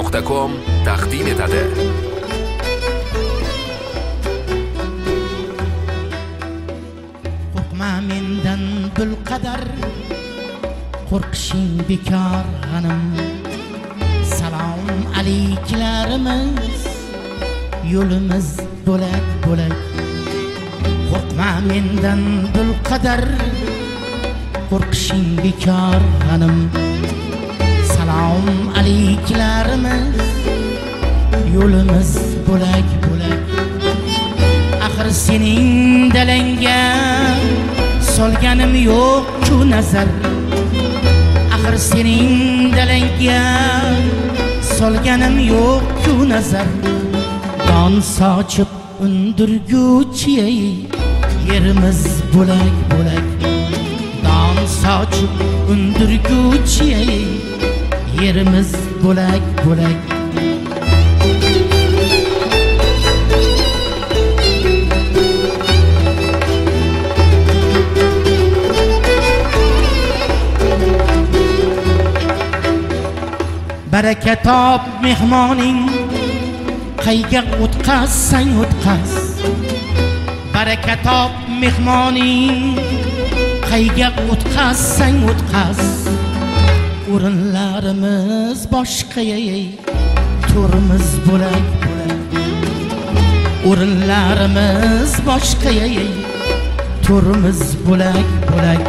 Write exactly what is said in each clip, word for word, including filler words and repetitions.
nuqta com taqdim etadi. Qo'rqma mendan bil qadar, qo'rqishing bekor g'anim. Salom alaykilarimiz, yo'limiz bo'lak bo'lak. Qo'rqma mendan bil qadar, qo'rqishing bekor g'anim. Salom alaykilarimiz, yo'limiz bo'lak bo'lak. Axir sening dalangga solganim yo'q-ku nazar. Axir sening dalangga solganim yo'q-ku nazar. Don sochib undirguchi yerimiz bo'lak bo'lak. Don sochib undirguchi yerimiz bo'lak bo'lak. Baraka top mehmoning, qayga o'tqazsang o'tqaz. Baraka top mehmoning, qayga o'tqazsang o'tqaz. O'rinlarimiz boshqa ey, turimiz bo'lak bo'lak. O'rinlarimiz boshqa ey, turimiz bo'lak bo'lak.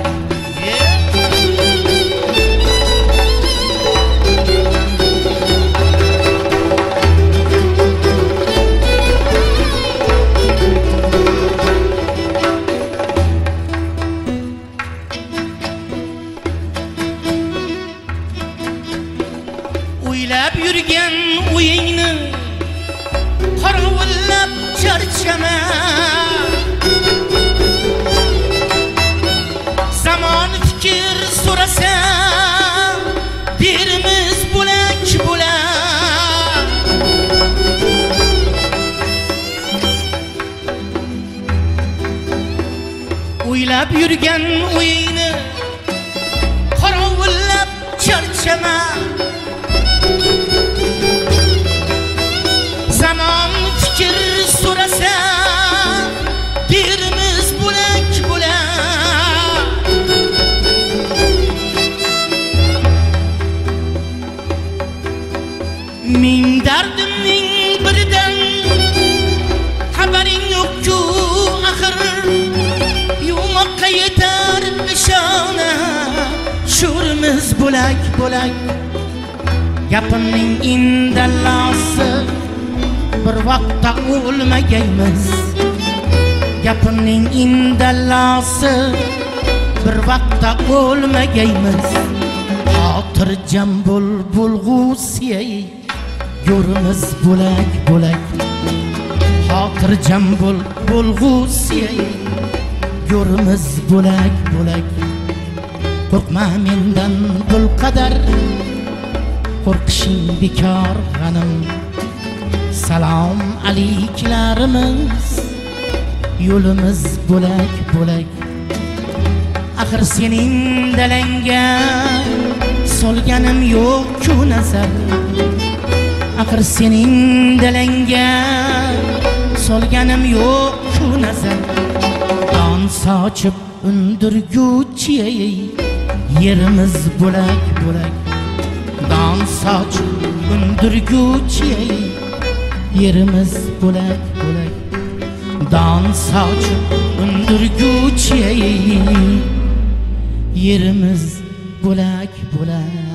O'ylab yurgan o'yingni qorovillab charchama. Zamon fikr so'rasa, derimiz bo'lak bo'lak. O'ylab yurgan o'yingni qorovillab charchama. Zaman fikir so'rasa, derimiz bo'lak bo'lak. Ming dardimning biridan xabaring yo'q-ku axir. Yumoqqa yetar nishona, sho'rimiz bo'lak bo'lak. Gapimning indallosi, bir vaqtda o'lmagaymiz. Gapimning indallosi, bir vaqtda o'lmagaymiz. Xotirjam bo'l bo'lg'usi, yo'rimiz bo'lak bo'lak. Xotirjam bo'l bo'lg'usi, yo'rimiz bo'lak bo'lak. Qo'rqma mendan bil qadar, qo'rqishing bekor g'anim. Salom alaykilarimiz, yo'limiz bo'lak bo'lak. Axir sening dalangga solganim yo'q-ku nazar. Axir sening dalangga solganim yo'q-ku nazar. Don sochib undirguchi yerimiz bo'lak bo'lak. Don sochib undirguchi yerimiz bo'lak bo'lak. Don sochib undirguchi yerimiz bo'lak bo'lak.